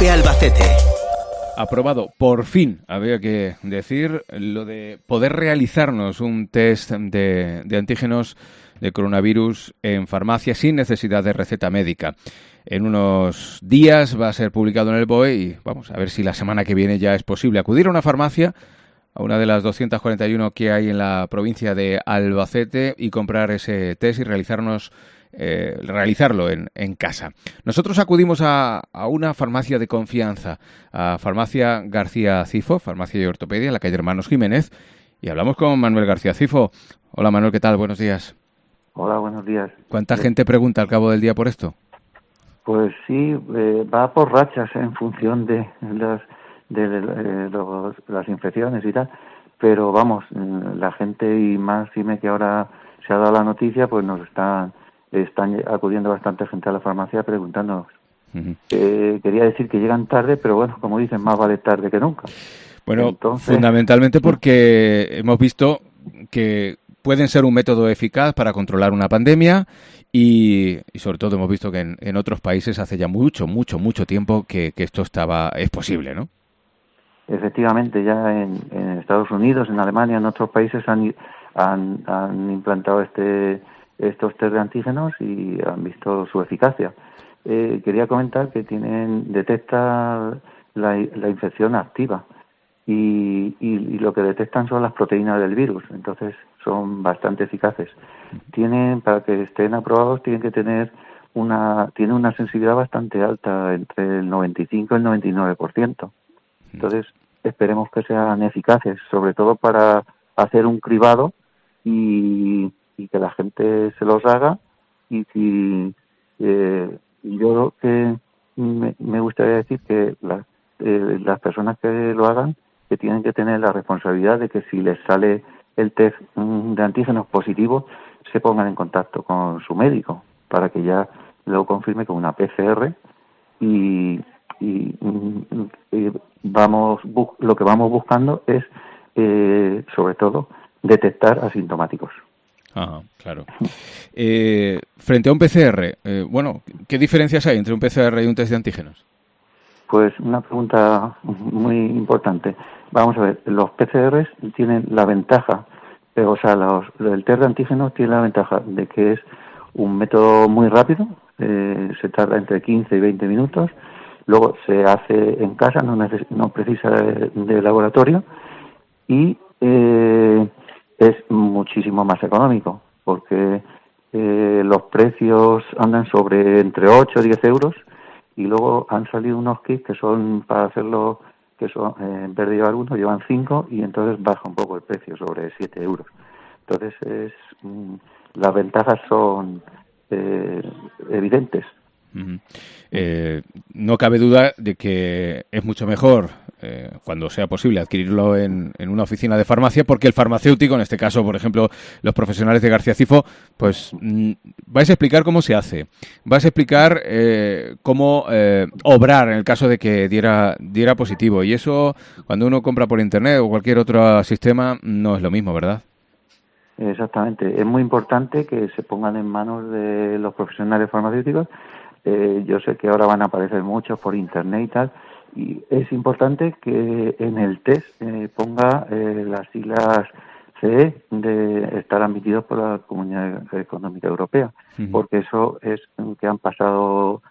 Cope Albacete. Aprobado, por fin, había que decir, lo de poder realizarnos un test de antígenos de coronavirus en farmacia sin necesidad de receta médica. En unos días va a ser publicado en el BOE y vamos a ver si la semana que viene ya es posible acudir a una farmacia, a una de las 241 que hay en la provincia de Albacete, y comprar ese test y realizarlo en casa. Nosotros acudimos a una farmacia de confianza, a Farmacia García Cifo, Farmacia y Ortopedia, en la calle Hermanos Jiménez, y hablamos con Manuel García Cifo. Hola Manuel, ¿qué tal? Buenos días. Hola, buenos días. ¿Cuánta gente pregunta al cabo del día por esto? Pues sí, va por rachas en función de las infecciones y tal, pero vamos, la gente, y más dime que ahora se ha dado la noticia, pues nos están acudiendo bastante gente a la farmacia preguntándonos. Uh-huh. Quería decir que llegan tarde, pero bueno, como dicen, más vale tarde que nunca. Bueno, entonces, fundamentalmente porque hemos visto que pueden ser un método eficaz para controlar una pandemia y sobre todo hemos visto que en otros países hace ya mucho tiempo que esto es posible, ¿no? Efectivamente, ya en Estados Unidos, en Alemania, en otros países han implantado estos test de antígenos y han visto su eficacia. Quería comentar que detecta la infección activa y lo que detectan son las proteínas del virus, entonces son bastante eficaces. Para que estén aprobados, tiene una sensibilidad bastante alta, entre el 95 y el 99%. Entonces, esperemos que sean eficaces, sobre todo para hacer un cribado y que la gente se los haga. Y yo lo que me gustaría decir que las personas que lo hagan, que tienen que tener la responsabilidad de que si les sale el test de antígenos positivo, se pongan en contacto con su médico para que ya lo confirme con una PCR y lo que vamos buscando es sobre todo detectar asintomáticos. Ajá, claro. Frente a un PCR, ¿qué diferencias hay entre un PCR y un test de antígenos? Pues una pregunta muy importante. Vamos a ver, los PCRs tienen la ventaja, el test de antígenos tiene la ventaja de que es un método muy rápido, se tarda entre 15 y 20 minutos, luego se hace en casa, no precisa de laboratorio, y es muchísimo más económico, porque los precios andan sobre entre 8 y 10 euros, y luego han salido unos kits que son para hacerlo, que son, en vez de llevar uno, llevan 5, y entonces baja un poco el precio, sobre 7 euros. Entonces, las ventajas son evidentes. Uh-huh. No cabe duda de que es mucho mejor, cuando sea posible, adquirirlo en una oficina de farmacia, porque el farmacéutico, en este caso, por ejemplo, los profesionales de García Cifo, pues vais a explicar cómo se hace, vais a explicar cómo obrar en el caso de que diera positivo, y eso, cuando uno compra por internet o cualquier otro sistema, no es lo mismo, ¿verdad? Exactamente, es muy importante que se pongan en manos de los profesionales farmacéuticos. Yo sé que ahora van a aparecer muchos por internet y tal, y es importante que en el test ponga las siglas CE de estar admitidos por la Comunidad Económica Europea, porque eso es que han pasado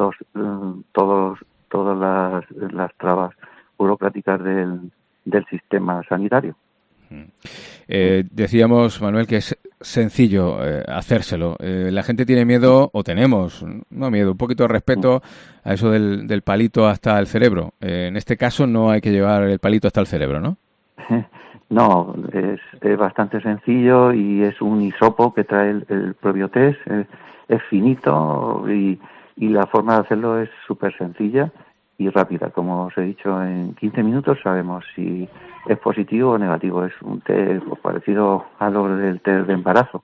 todas las trabas burocráticas del sistema sanitario. Decíamos, Manuel, que es sencillo hacérselo. La gente tiene miedo, o tenemos, no miedo, un poquito de respeto a eso del palito hasta el cerebro. En este caso no hay que llevar el palito hasta el cerebro, ¿no? No, es bastante sencillo, y es un hisopo que trae el propio test, es finito, y la forma de hacerlo es súper sencilla y rápida. Como os he dicho, en 15 minutos sabemos si es positivo o negativo. Es un test parecido a lo del test de embarazo.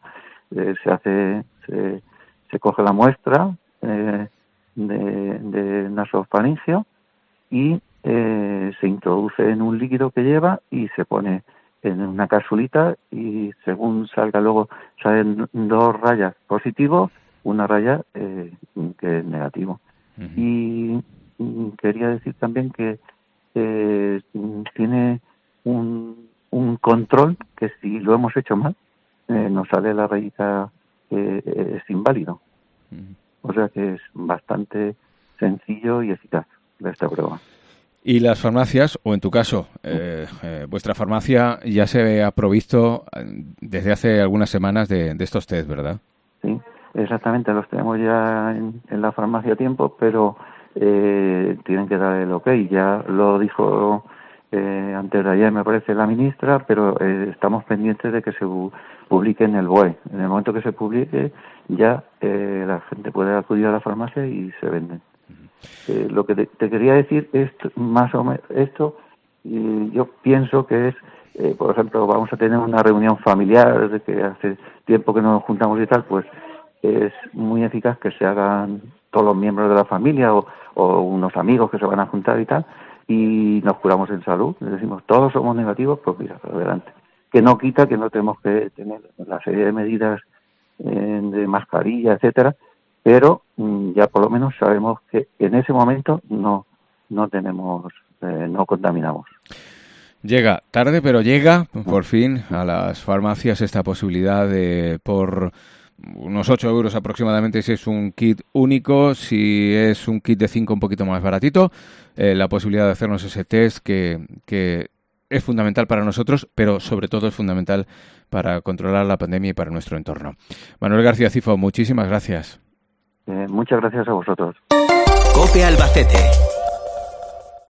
Se coge la muestra de nasofaringeo y se introduce en un líquido que lleva y se pone en una capsulita, y según salga luego salen 2 rayas positivo, una raya que es negativo. Uh-huh. Y quería decir también que tiene un control que si lo hemos hecho mal, nos sale la rayita es inválido. O sea que es bastante sencillo y eficaz esta prueba. Y las farmacias, o en tu caso, vuestra farmacia ya se ha provisto desde hace algunas semanas de estos test, ¿verdad? Sí, exactamente, los tenemos ya en la farmacia a tiempo, pero tienen que dar el ok. Ya lo dijo antes de ayer, me parece, la ministra, pero estamos pendientes de que se publique en el BOE. En el momento que se publique, ya la gente puede acudir a la farmacia y se venden. Lo que te quería decir es más o menos esto. Yo pienso que es, por ejemplo, vamos a tener una reunión familiar de que hace tiempo que no nos juntamos y tal, pues es muy eficaz que se hagan todos los miembros de la familia o unos amigos que se van a juntar y tal, y nos curamos en salud. Les decimos, todos somos negativos, pues mira, adelante. Que no quita que no tenemos que tener la serie de medidas de mascarilla, etcétera, pero ya por lo menos sabemos que en ese momento no tenemos, no contaminamos. Llega tarde, pero llega por fin a las farmacias esta posibilidad de, por unos 8 euros aproximadamente, si es un kit único, si es un kit de 5 un poquito más baratito, la posibilidad de hacernos ese test que es fundamental para nosotros, pero sobre todo es fundamental para controlar la pandemia y para nuestro entorno. Manuel García Cifo, muchísimas gracias. Muchas gracias a vosotros. COPE Albacete.